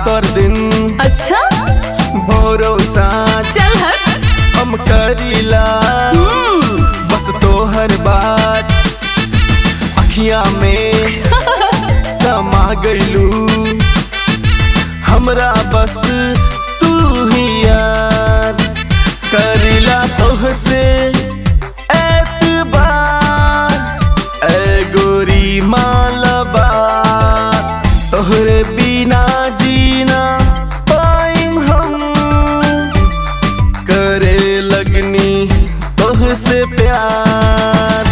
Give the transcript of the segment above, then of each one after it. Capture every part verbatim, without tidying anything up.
रात और दिन। अच्छा भरोसा चल हट हम करीला बस तोहर बात अखियां में समा गइलू हमरा बस तू ही याद करीला तोहसे एतबार ए गोरी मालबा तोहरे बिना जीना पाइम हम करे लगनी तोहसे प्यार।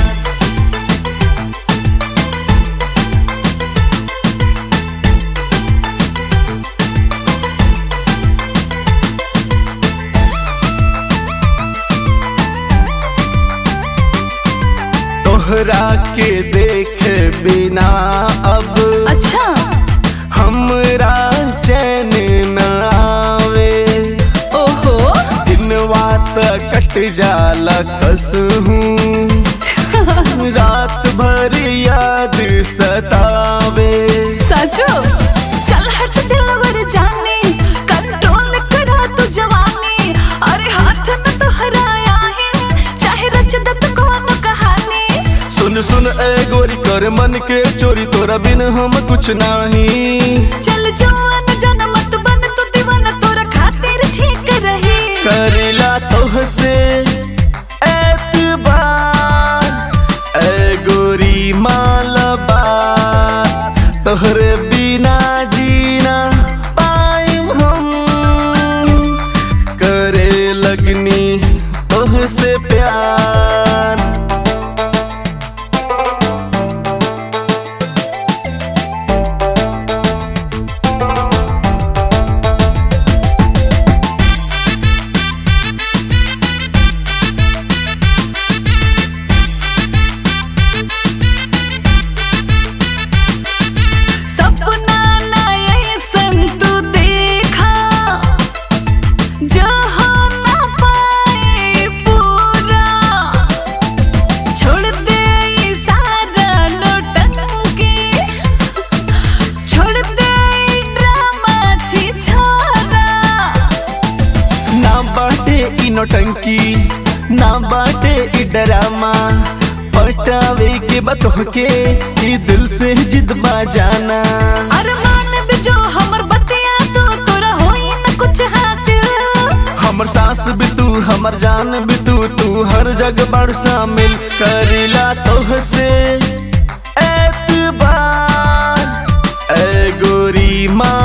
तोहरा के देखे बिना अब अच्छा हमरा चैन न आवे। ओहो दिनवा त कट जाला कसहूं रात भर याद सतावे। सचो चल हट दिलवर जाने कंट्रोल करा तू जवानी अरे हाथ न तोहरा आहे चाहे रच दत कौन कहानी। सुन सुन ए गोरी कर मन के चोरी तोरा बिन हम कुछ नहीं। चल जवान जन मत बन तू दीवाना तोरा खातिर ठीक रही करेला तोहसे एतबार ए गोरी मालबा तोहरे बिना जीना पाइम हम करे लगनी तोहसे प्यार। नौटंकी ना बाटे ई डरामा पटावे के बतह के ई दिल से जिद जाना। अरमान भी जो हमर बतिया तो तोरा होई न कुछ हासिल हमर सांस भी तू हमर जान भी तू तू हर जगह बड़ शामिल करीला तोहसे एतबार ए गोरी माँ